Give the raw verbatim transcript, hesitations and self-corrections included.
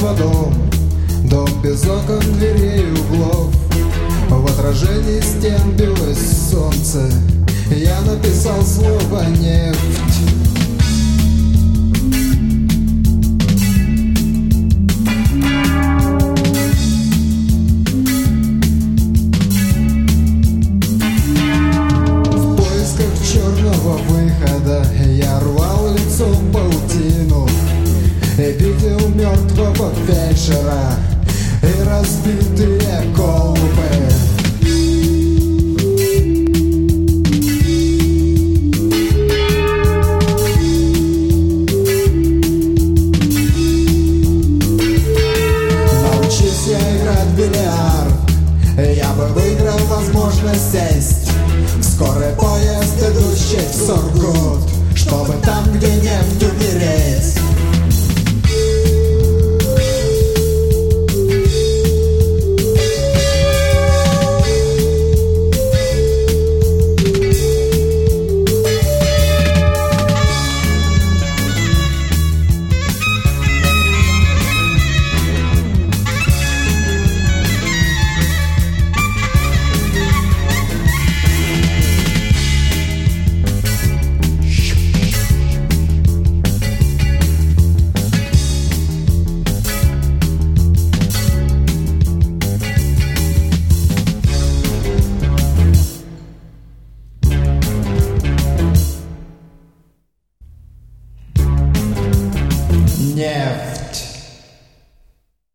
мертво дом, дом без окон, дверей и углов. В отражении стен билось солнце, я написал слово «нефть». В поисках черного выхода я рвал лицом паутину и видел мертвого фельдшера и разбитые колбы. Научись я играть в бильярд, я бы выиграл возможность сесть в скорый поезд, идущий в Сургут, чтобы там, где нефть, умереть. Нефть.